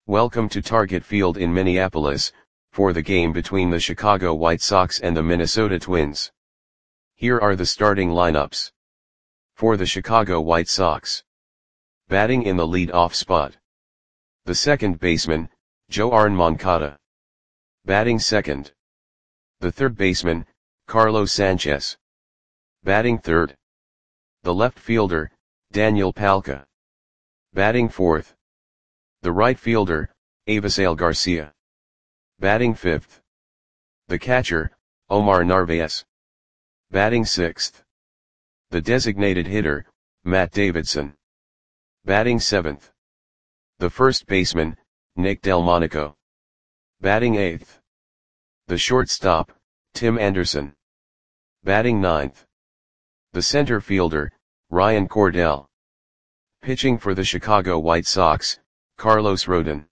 Welcome to Target Field in Minneapolis, for the game between the Chicago White Sox and the Minnesota Twins. Here are the starting lineups. For the Chicago White Sox. Batting in the lead-off spot. The second baseman, Yoán Moncada. Batting second. The third baseman, Carlos Sanchez. Batting third. The left fielder, Daniel Palka. Batting fourth. The right fielder, Avisail Garcia. Batting fifth. The catcher, Omar Narvaez. Batting sixth. The designated hitter, Matt Davidson. Batting seventh. The first baseman, Nick Delmonico. Batting eighth. The shortstop, Tim Anderson. Batting ninth. The center fielder, Ryan Cordell. Pitching for the Chicago White Sox, Carlos Rodon.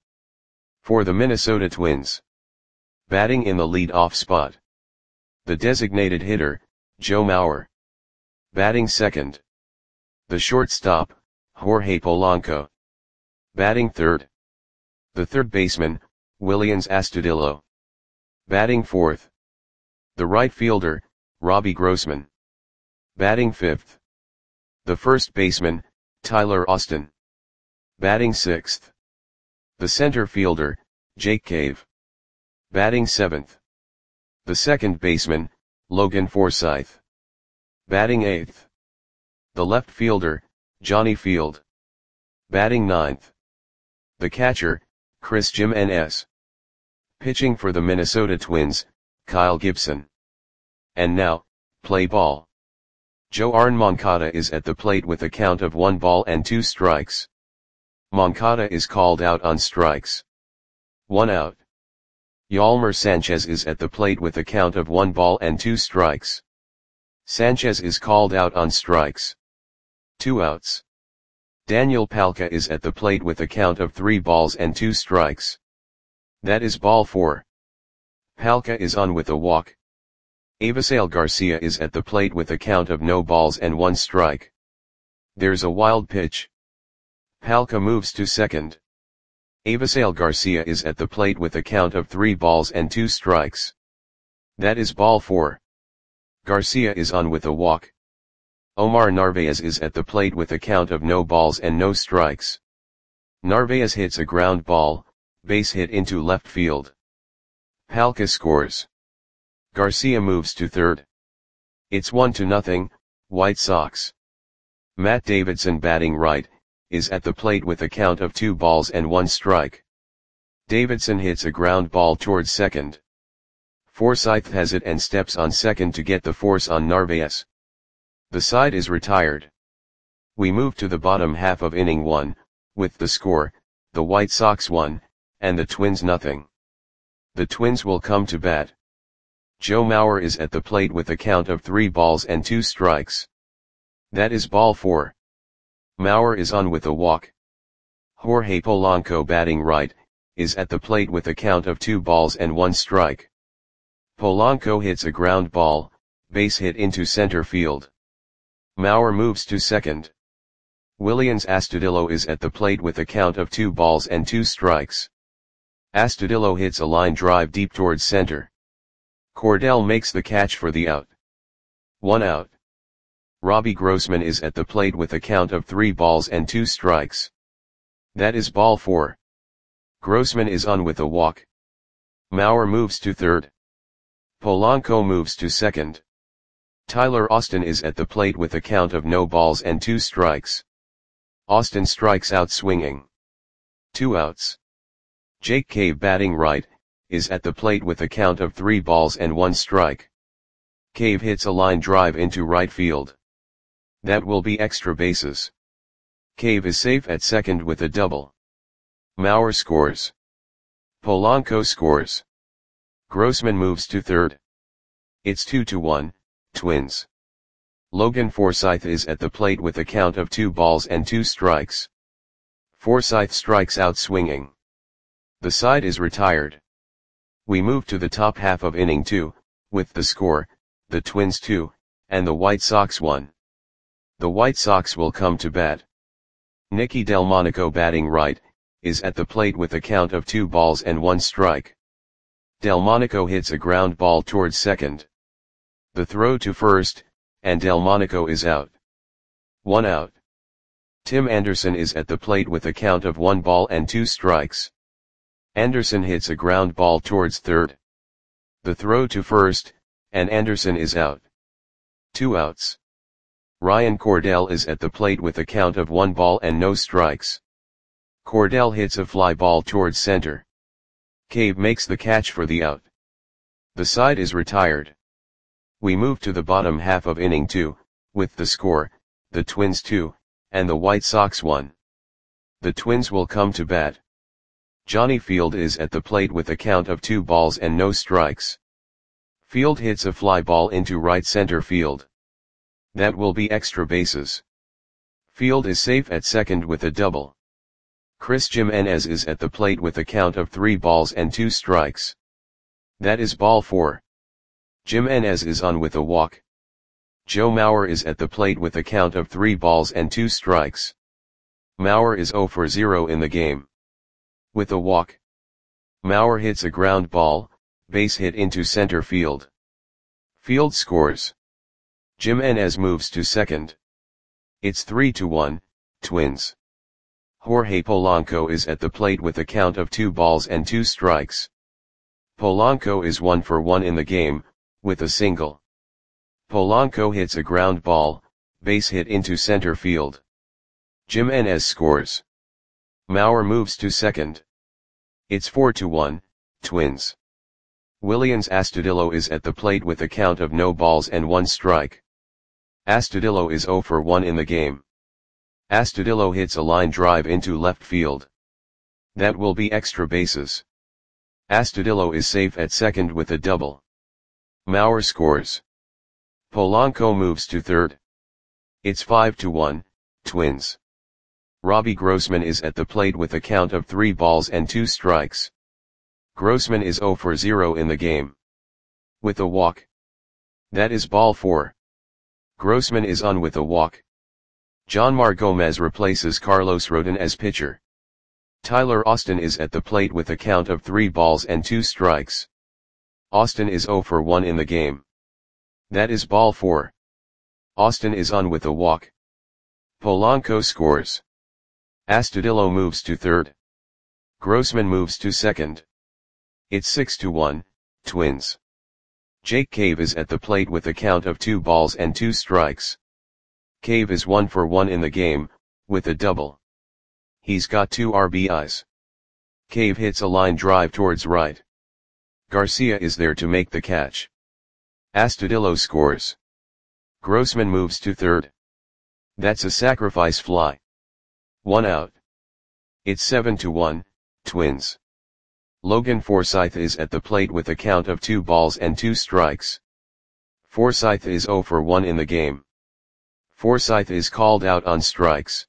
For the Minnesota Twins. Batting in the lead-off spot. The designated hitter, Joe Mauer. Batting second. The shortstop, Jorge Polanco. Batting third. The third baseman, Willians Astudillo. Batting fourth. The right fielder, Robbie Grossman. Batting fifth. The first baseman, Tyler Austin. Batting sixth. The center fielder, Jake Cave. Batting seventh. The second baseman, Logan Forsythe. Batting eighth. The left fielder, Johnny Field. Batting ninth. The catcher, Chris Jimenez. Pitching for the Minnesota Twins, Kyle Gibson. And now, play ball. Yoán Moncada is at the plate with a count of 1-2 strikes. Moncada is called out on strikes. 1 out. Yolmer Sanchez is at the plate with a count of 1-2 strikes. Sanchez is called out on strikes. 2 outs. Daniel Palka is at the plate with a count of 3-2 strikes. That is ball 4. Palka is on with a walk. Avisail Garcia is at the plate with a count of 0-1 strike. There's a wild pitch. Palka moves to second. Avisail Garcia is at the plate with a count of 3-2 strikes. That is ball 4. Garcia is on with a walk. Omar Narvaez is at the plate with a count of 0 strikes. Narvaez hits a ground ball, base hit into left field. Palka scores. Garcia moves to third. It's 1-0, White Sox. Matt Davidson batting right, is at the plate with a count of 2-1 strike. Davidson hits a ground ball towards second. Forsythe has it and steps on second to get the force on Narvaez. The side is retired. We move to the bottom half of inning 1, with the score, the White Sox 1, and the Twins 0. The Twins will come to bat. Joe Mauer is at the plate with a count of 3-2 strikes. That is ball 4. Mauer is on with a walk. Jorge Polanco batting right, is at the plate with a count of 2-1 strike. Polanco hits a ground ball, base hit into center field. Mauer moves to second. Willians Astudillo is at the plate with a count of 2-2 strikes. Astudillo hits a line drive deep towards center. Cordell makes the catch for the out. 1 out. Robbie Grossman is at the plate with a count of 3-2 strikes. That is ball 4. Grossman is on with a walk. Mauer moves to third. Polanco moves to second. Tyler Austin is at the plate with a count of 0-2 strikes. Austin strikes out swinging. 2 outs. Jake Cave batting right, is at the plate with a count of 3-1 strike. Cave hits a line drive into right field. That will be extra bases. Cave is safe at second with a double. Mauer scores. Polanco scores. Grossman moves to third. It's 2-1, Twins. Logan Forsythe is at the plate with a count of 2-2 strikes. Forsythe strikes out swinging. The side is retired. We move to the top half of inning 2, with the score, the Twins 2, and the White Sox 1. The White Sox will come to bat. Nicky Delmonico batting right, is at the plate with a count of 2 balls and 1 strike. Delmonico hits a ground ball towards second. The throw to first, and Delmonico is out. 1 out. Tim Anderson is at the plate with a count of 1 ball and 2 strikes. Anderson hits a ground ball towards third. The throw to first, and Anderson is out. 2 outs. Ryan Cordell is at the plate with a count of 1 ball and no strikes. Cordell hits a fly ball towards center. Cave makes the catch for the out. The side is retired. We move to the bottom half of inning 2, with the score, the Twins 2, and the White Sox 1. The Twins will come to bat. Johnny Field is at the plate with a count of 2 balls and no strikes. Field hits a fly ball into right center field. That will be extra bases. Field is safe at second with a double. Chris Jimenez is at the plate with a count of 3 balls and 2 strikes. That is ball 4. Jimenez is on with a walk. Joe Mauer is at the plate with a count of 3 balls and 2 strikes. Mauer is 0 for 0 in the game. With a walk. Mauer hits a ground ball, base hit into center field. Field scores. Jimenez moves to second. It's 3-1, Twins. Jorge Polanco is at the plate with a count of 2 balls and 2 strikes. Polanco is 1 for 1 in the game, with a single. Polanco hits a ground ball, base hit into center field. Jimenez scores. Mauer moves to second. It's 4-1, Twins. Willians Astudillo is at the plate with a count of no balls and 1 strike. Astudillo is 0 for 1 in the game. Astudillo hits a line drive into left field. That will be extra bases. Astudillo is safe at second with a double. Mauer scores. Polanco moves to third. It's 5-1, Twins. Robbie Grossman is at the plate with a count of 3 balls and 2 strikes. Grossman is 0 for 0 in the game. With a walk. That is ball 4. Grossman is on with a walk. Jonmar Gomez replaces Carlos Rodon as pitcher. Tyler Austin is at the plate with a count of 3 balls and 2 strikes. Austin is 0 for 1 in the game. That is ball 4. Austin is on with a walk. Polanco scores. Astudillo moves to third. Grossman moves to second. It's 6-1, Twins. Jake Cave is at the plate with a count of 2 balls and 2 strikes. Cave is 1 for 1 in the game, with a double. He's got 2 RBIs. Cave hits a line drive towards right. Garcia is there to make the catch. Astudillo scores. Grossman moves to third. That's a sacrifice fly. 1 out. It's 7-1, Twins. Logan Forsythe is at the plate with a count of 2 balls and 2 strikes. Forsythe is 0 for 1 in the game. Forsythe is called out on strikes.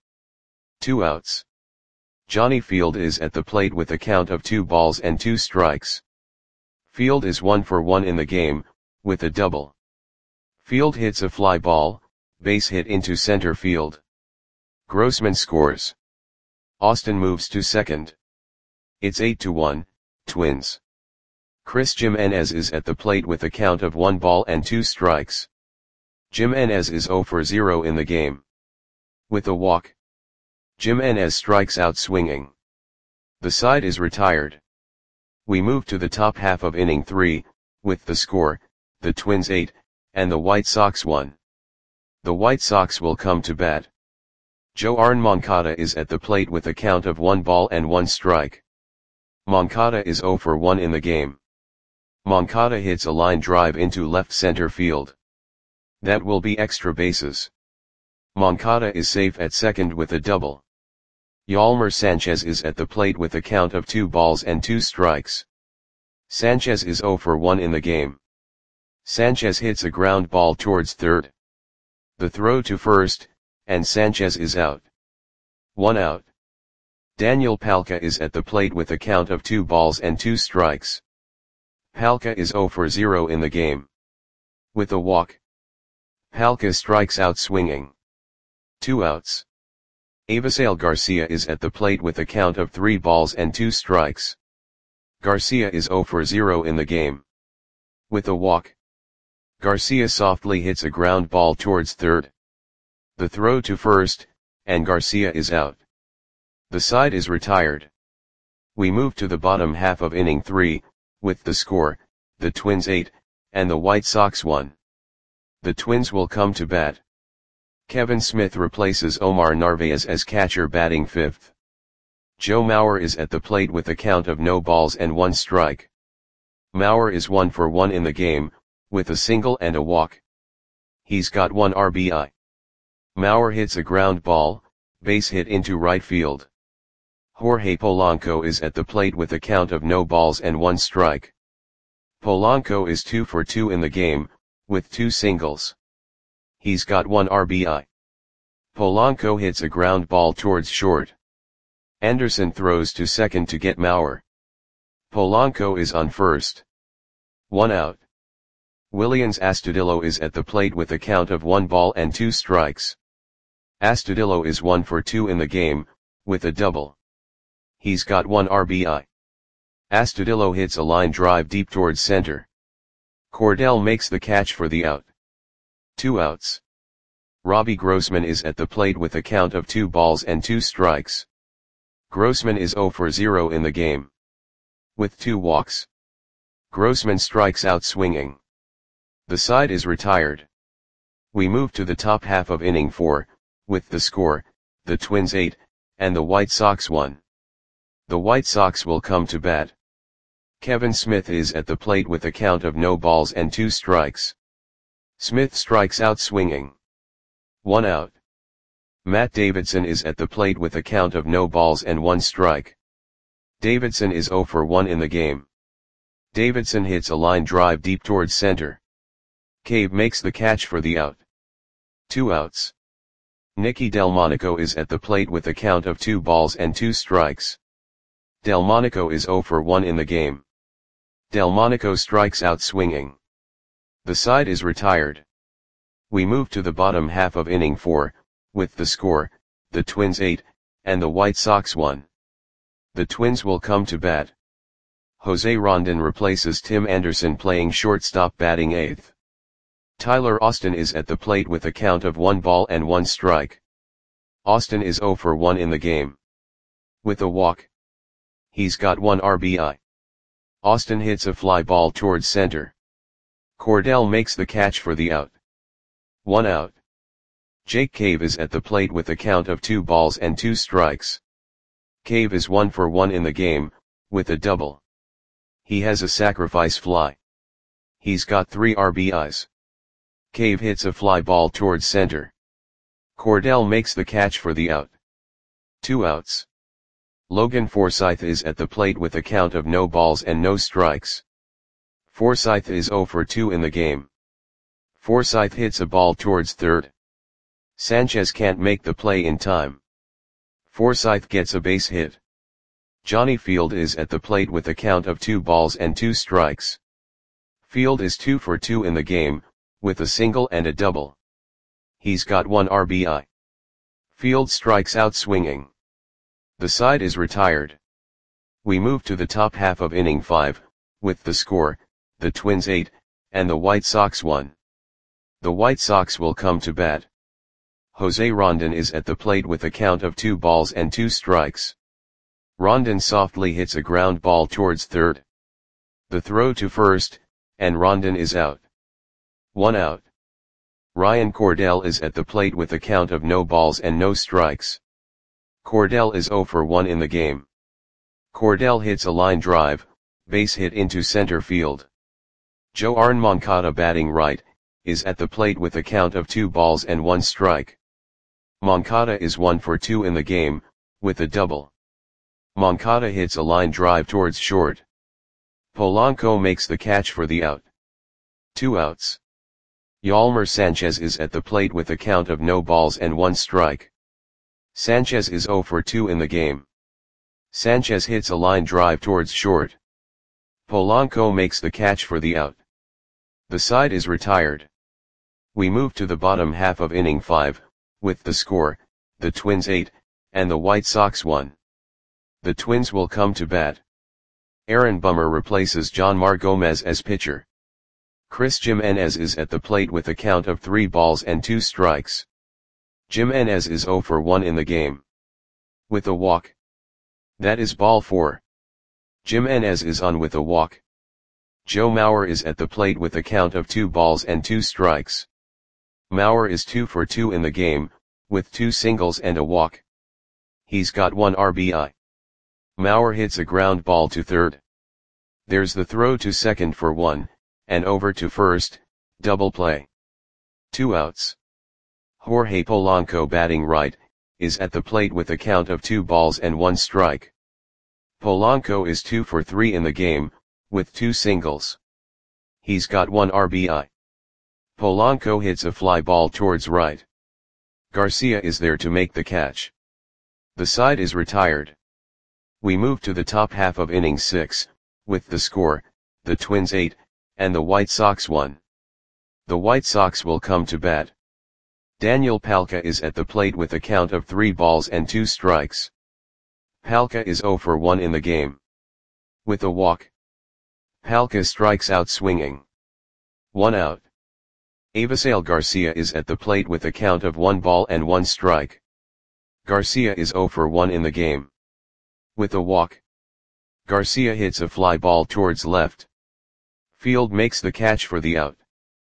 2 outs. Johnny Field is at the plate with a count of 2 balls and 2 strikes. Field is 1 for 1 in the game, with a double. Field hits a fly ball, base hit into center field. Grossman scores. Austin moves to second. It's 8-1, Twins. Chris Jimenez is at the plate with a count of 1 ball and 2 strikes. Jimenez is 0 for 0 in the game. With a walk. Jimenez strikes out swinging. The side is retired. We move to the top half of inning 3, with the score, the Twins 8, and the White Sox 1. The White Sox will come to bat. Joarn Moncada is at the plate with a count of 1 ball and 1 strike. Moncada is 0 for 1 in the game. Moncada hits a line drive into left center field. That will be extra bases. Moncada is safe at second with a double. Yolmer Sanchez is at the plate with a count of 2 balls and 2 strikes. Sanchez is 0 for 1 in the game. Sanchez hits a ground ball towards third. The throw to first, and Sanchez is out. 1 out. Daniel Palka is at the plate with a count of 2 balls and 2 strikes. Palka is 0 for 0 in the game. With a walk. Palka strikes out swinging. 2 outs. Avisail Garcia is at the plate with a count of 3 balls and 2 strikes. Garcia is 0 for 0 in the game. With a walk, Garcia softly hits a ground ball towards third. The throw to first, and Garcia is out. The side is retired. We move to the bottom half of inning 3, with the score, the Twins 8, and the White Sox 1. The Twins will come to bat. Kevin Smith replaces Omar Narvaez as catcher batting 5th. Joe Mauer is at the plate with a count of no balls and 1 strike. Mauer is 1 for 1 in the game, with a single and a walk. He's got 1 RBI. Mauer hits a ground ball, base hit into right field. Jorge Polanco is at the plate with a count of no balls and 1 strike. Polanco is 2 for 2 in the game, with 2 singles. He's got 1 RBI. Polanco hits a ground ball towards short. Anderson throws to second to get Mauer. Polanco is on first. 1 out. Willians Astudillo is at the plate with a count of 1 ball and 2 strikes. Astudillo is 1 for 2 in the game, with a double. He's got 1 RBI. Astudillo hits a line drive deep towards center. Cordell makes the catch for the out. 2 outs. Robbie Grossman is at the plate with a count of 2 balls and 2 strikes. Grossman is 0 for 0 in the game. With 2 walks. Grossman strikes out swinging. The side is retired. We move to the top half of inning 4, with the score, the Twins 8, and the White Sox 1. The White Sox will come to bat. Kevin Smith is at the plate with a count of no balls and 2 strikes. Smith strikes out swinging. 1 out. Matt Davidson is at the plate with a count of no balls and 1 strike. Davidson is 0 for 1 in the game. Davidson hits a line drive deep towards center. Cave makes the catch for the out. 2 outs. Nicky Delmonico is at the plate with a count of 2 balls and 2 strikes. Delmonico is 0 for 1 in the game. Delmonico strikes out swinging. The side is retired. We move to the bottom half of inning 4, with the score, the Twins 8, and the White Sox 1. The Twins will come to bat. Jose Rondon replaces Tim Anderson playing shortstop batting 8th. Tyler Austin is at the plate with a count of 1 ball and 1 strike. Austin is 0 for 1 in the game. With a walk. He's got 1 RBI. Austin hits a fly ball towards center. Cordell makes the catch for the out. 1 out. Jake Cave is at the plate with a count of 2 balls and 2 strikes. Cave is 1 for 1 in the game, with a double. He has a sacrifice fly. He's got 3 RBIs. Cave hits a fly ball towards center. Cordell makes the catch for the out. 2 outs. Logan Forsythe is at the plate with a count of no balls and no strikes. Forsythe is 0 for 2 in the game. Forsythe hits a ball towards third. Sanchez can't make the play in time. Forsythe gets a base hit. Johnny Field is at the plate with a count of 2 balls and 2 strikes. Field is 2 for 2 in the game, with a single and a double. He's got 1 RBI. Field strikes out swinging. The side is retired. We move to the top half of inning 5, with the score, the Twins 8, and the White Sox 1. The White Sox will come to bat. Jose Rondon is at the plate with a count of 2 balls and 2 strikes. Rondon softly hits a ground ball towards third. The throw to first, and Rondon is out. 1 out. Ryan Cordell is at the plate with a count of no balls and no strikes. Cordell is 0 for 1 in the game. Cordell hits a line drive, base hit into center field. Joan Moncada batting right, is at the plate with a count of 2 balls and 1 strike. Moncada is 1 for 2 in the game, with a double. Moncada hits a line drive towards short. Polanco makes the catch for the out. 2 outs. Yolmer Sanchez is at the plate with a count of no balls and 1 strike. Sanchez is 0 for 2 in the game. Sanchez hits a line drive towards short. Polanco makes the catch for the out. The side is retired. We move to the bottom half of inning 5, with the score, the Twins 8, and the White Sox 1. The Twins will come to bat. Aaron Bummer replaces Jonmar Gomez as pitcher. Chris Jimenez is at the plate with a count of 3 balls and 2 strikes. Jimenez is 0 for 1 in the game. With a walk. That is ball 4. Jimenez is on with a walk. Joe Mauer is at the plate with a count of 2 balls and 2 strikes. Mauer is 2 for 2 in the game, with 2 singles and a walk. He's got 1 RBI. Mauer hits a ground ball to third. There's the throw to second for 1, and over to first, double play. 2 outs. Jorge Polanco, batting right, is at the plate with a count of 2 balls and 1 strike. Polanco is 2 for 3 in the game, with 2 singles. He's got 1 RBI. Polanco hits a fly ball towards right. Garcia is there to make the catch. The side is retired. We move to the top half of inning 6, with the score, the Twins 8, and the White Sox 1. The White Sox will come to bat. Daniel Palka is at the plate with a count of 3 balls and 2 strikes. Palka is 0 for 1 in the game. With a walk. Palka strikes out swinging. 1 out. Avisail Garcia is at the plate with a count of 1 ball and 1 strike. Garcia is 0 for 1 in the game. With a walk. Garcia hits a fly ball towards left. Field makes the catch for the out.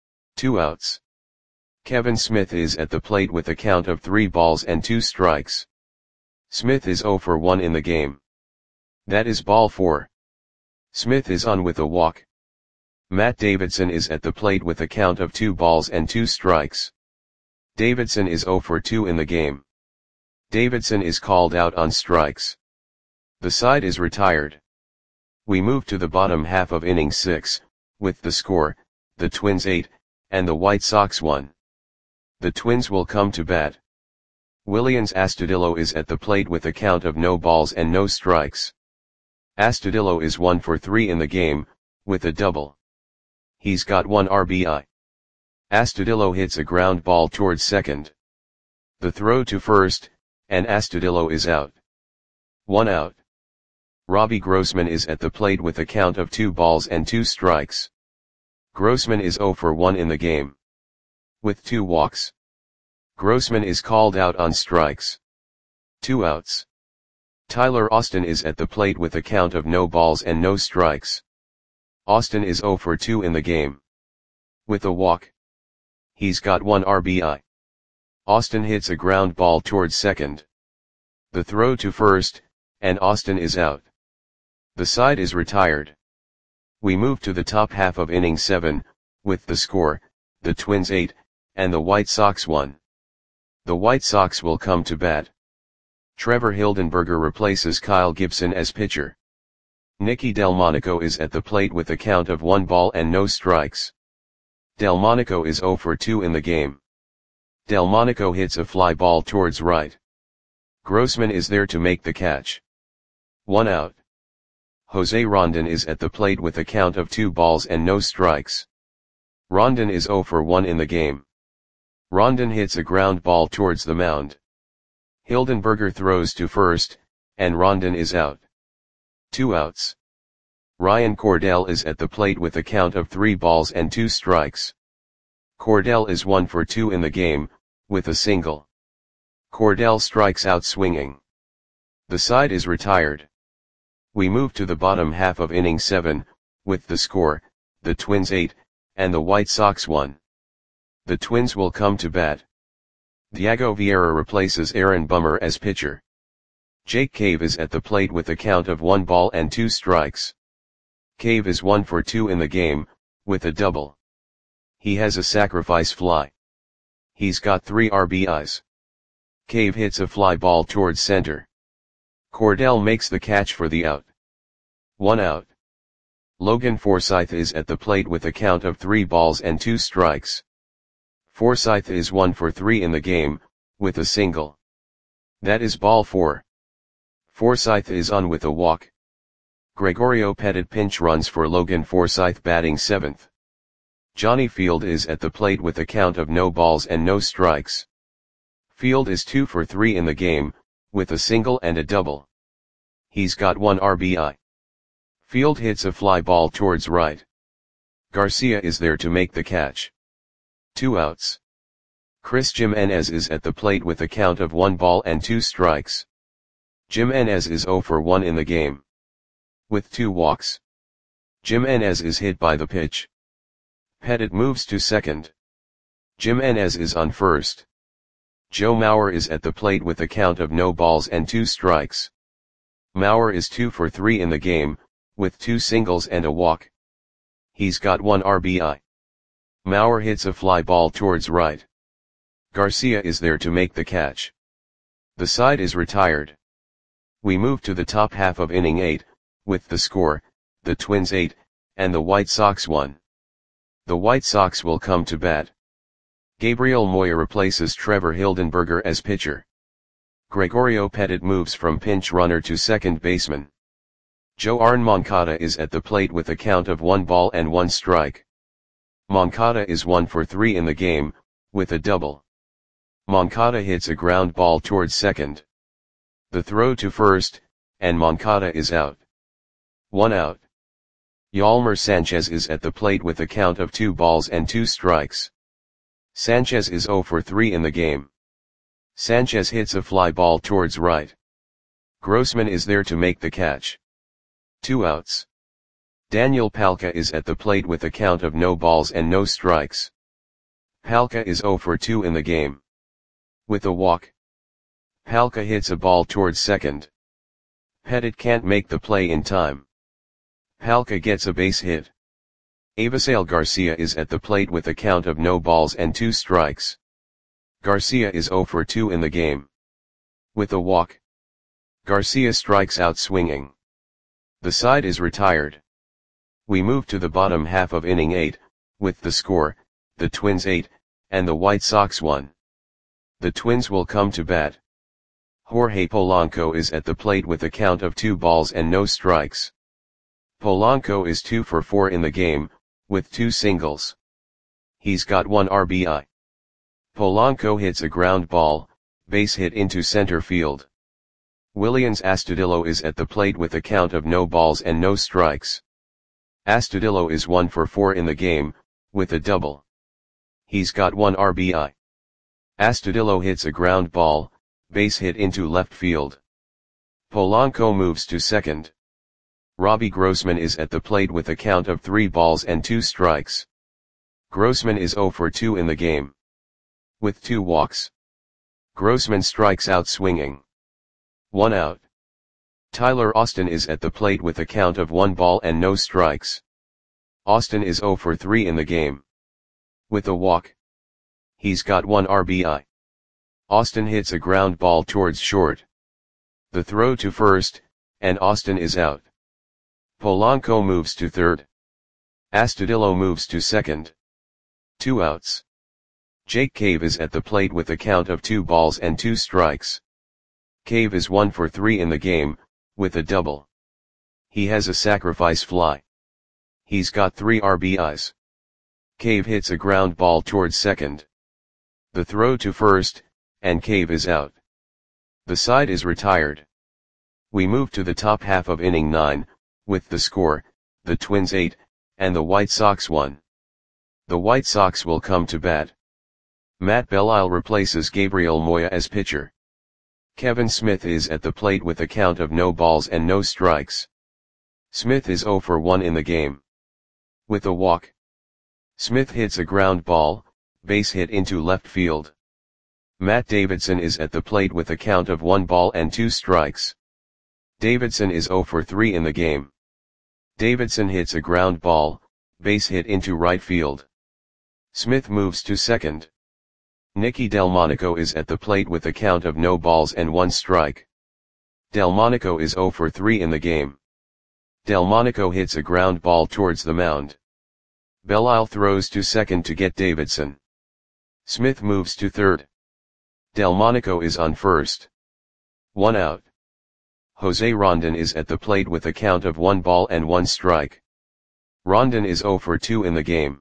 2 outs. Kevin Smith is at the plate with a count of 3 balls and 2 strikes. Smith is 0 for 1 in the game. That is ball 4. Smith is on with a walk. Matt Davidson is at the plate with a count of 2 balls and 2 strikes. Davidson is 0 for 2 in the game. Davidson is called out on strikes. The side is retired. We move to the bottom half of inning 6, with the score, the Twins 8, and the White Sox 1. The Twins will come to bat. Willians Astudillo is at the plate with a count of no balls and no strikes. Astudillo is 1 for 3 in the game, with a double. He's got 1 RBI. Astudillo hits a ground ball towards second. The throw to first, and Astudillo is out. 1 out. Robbie Grossman is at the plate with a count of 2 balls and 2 strikes. Grossman is 0 for 1 in the game. With 2 walks. Grossman is called out on strikes. 2 outs. Tyler Austin is at the plate with a count of no balls and no strikes. Austin is 0 for 2 in the game. With a walk. He's got 1 RBI. Austin hits a ground ball towards second. The throw to first, and Austin is out. The side is retired. We move to the top half of inning 7, with the score, the Twins 8, and the White Sox 1. The White Sox will come to bat. Trevor Hildenberger replaces Kyle Gibson as pitcher. Nicky Delmonico is at the plate with a count of 1 ball and no strikes. Delmonico is 0 for 2 in the game. Delmonico hits a fly ball towards right. Grossman is there to make the catch. 1 out. Jose Rondon is at the plate with a count of 2 balls and no strikes. Rondon is 0 for 1 in the game. Rondon hits a ground ball towards the mound. Hildenberger throws to first, and Rondon is out. 2 outs. Ryan Cordell is at the plate with a count of 3 balls and 2 strikes. Cordell is 1 for 2 in the game, with a single. Cordell strikes out swinging. The side is retired. We move to the bottom half of inning 7, with the score, the Twins 8, and the White Sox 1. The Twins will come to bat. Diego Vieira replaces Aaron Bummer as pitcher. Jake Cave is at the plate with a count of 1 ball and 2 strikes. Cave is 1 for 2 in the game, with a double. He has a sacrifice fly. He's got 3 RBIs. Cave hits a fly ball towards center. Cordell makes the catch for the out. 1 out. Logan Forsythe is at the plate with a count of 3 balls and 2 strikes. Forsythe is 1 for 3 in the game, with a single. That is ball 4. Forsythe is on with a walk. Gregorio Petit pinch runs for Logan Forsythe, batting 7th. Johnny Field is at the plate with a count of no balls and no strikes. Field is 2 for 3 in the game, with a single and a double. He's got 1 RBI. Field hits a fly ball towards right. Garcia is there to make the catch. 2 outs. Chris Jimenez is at the plate with a count of 1 ball and 2 strikes. Jimenez is 0 for 1 in the game. With 2 walks. Jimenez is hit by the pitch. Pettit moves to second. Jimenez is on first. Joe Mauer is at the plate with a count of no balls and 2 strikes. Mauer is 2 for 3 in the game, with 2 singles and a walk. He's got 1 RBI. Mauer hits a fly ball towards right. Garcia is there to make the catch. The side is retired. We move to the top half of inning 8, with the score, the Twins 8, and the White Sox 1. The White Sox will come to bat. Gabriel Moya replaces Trevor Hildenberger as pitcher. Gregorio Pettit moves from pinch runner to second baseman. Joan Moncada is at the plate with a count of 1 ball and 1 strike. Moncada is 1 for 3 in the game, with a double. Moncada hits a ground ball towards second. The throw to first, and Moncada is out. 1 out. Yolmer Sanchez is at the plate with a count of 2 balls and 2 strikes. Sanchez is 0 for 3 in the game. Sanchez hits a fly ball towards right. Grossman is there to make the catch. 2 outs. Daniel Palka is at the plate with a count of no balls and no strikes. Palka is 0 for 2 in the game. With a walk. Palka hits a ball towards second. Pettit can't make the play in time. Palka gets a base hit. Avisail Garcia is at the plate with a count of no balls and 2 strikes. Garcia is 0 for 2 in the game. With a walk. Garcia strikes out swinging. The side is retired. We move to the bottom half of inning 8, with the score, the Twins 8, and the White Sox 1. The Twins will come to bat. Jorge Polanco is at the plate with a count of 2 balls and no strikes. Polanco is 2 for 4 in the game, with 2 singles. He's got 1 RBI. Polanco hits a ground ball, base hit into center field. Willians Astudillo is at the plate with a count of no balls and no strikes. Astudillo is 1 for 4 in the game, with a double. He's got 1 RBI. Astudillo hits a ground ball, base hit into left field. Polanco moves to second. Robbie Grossman is at the plate with a count of 3 balls and 2 strikes. Grossman is 0 for 2 in the game. With 2 walks. Grossman strikes out swinging. 1 out. Tyler Austin is at the plate with a count of 1 ball and no strikes. Austin is 0 for 3 in the game. With a walk. He's got 1 RBI. Austin hits a ground ball towards short. The throw to first, and Austin is out. Polanco moves to third. Astudillo moves to second. 2 outs. Jake Cave is at the plate with a count of 2 balls and 2 strikes. Cave is 1 for 3 in the game, with a double. He has a sacrifice fly. He's got 3 RBIs. Cave hits a ground ball towards second. The throw to first, and Cave is out. The side is retired. We move to the top half of inning 9, with the score, the Twins 8, and the White Sox 1. The White Sox will come to bat. Matt Belisle replaces Gabriel Moya as pitcher. Kevin Smith is at the plate with a count of no balls and no strikes. Smith is 0 for 1 in the game. With a walk. Smith hits a ground ball, base hit into left field. Matt Davidson is at the plate with a count of 1 ball and 2 strikes. Davidson is 0 for 3 in the game. Davidson hits a ground ball, base hit into right field. Smith moves to second. Nicky Delmonico is at the plate with a count of no balls and 1 strike. Delmonico is 0 for 3 in the game. Delmonico hits a ground ball towards the mound. Belisle throws to second to get Davidson. Smith moves to third. Delmonico is on first. 1 out. Jose Rondon is at the plate with a count of 1 ball and 1 strike. Rondon is 0 for 2 in the game.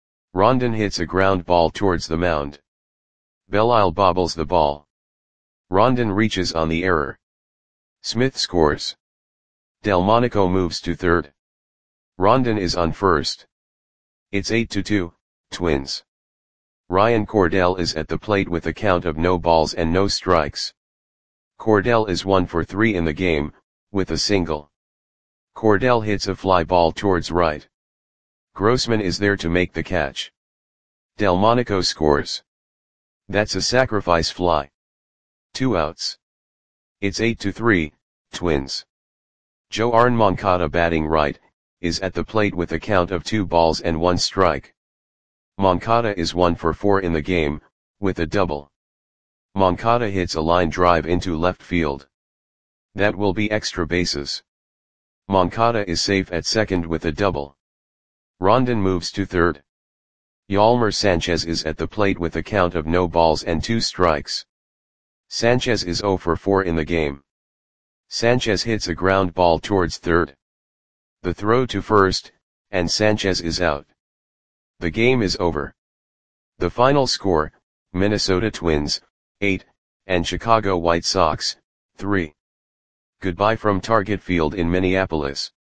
Rondon hits a ground ball towards the mound. Belisle bobbles the ball. Rondon reaches on the error. Smith scores. Delmonico moves to third. Rondon is on first. It's 8-2, Twins. Ryan Cordell is at the plate with a count of no balls and no strikes. Cordell is 1 for 3 in the game, with a single. Cordell hits a fly ball towards right. Grossman is there to make the catch. Delmonico scores. That's a sacrifice fly. 2 outs. It's 8-3, Twins. Joarn Moncada batting right, is at the plate with a count of 2 balls and 1 strike. Moncada is 1 for 4 in the game, with a double. Moncada hits a line drive into left field. That will be extra bases. Moncada is safe at second with a double. Rondon moves to third. Yolmer Sanchez is at the plate with a count of no balls and 2 strikes. Sanchez is 0 for 4 in the game. Sanchez hits a ground ball towards third. The throw to first, and Sanchez is out. The game is over. The final score, Minnesota Twins, 8, and Chicago White Sox, 3. Goodbye from Target Field in Minneapolis.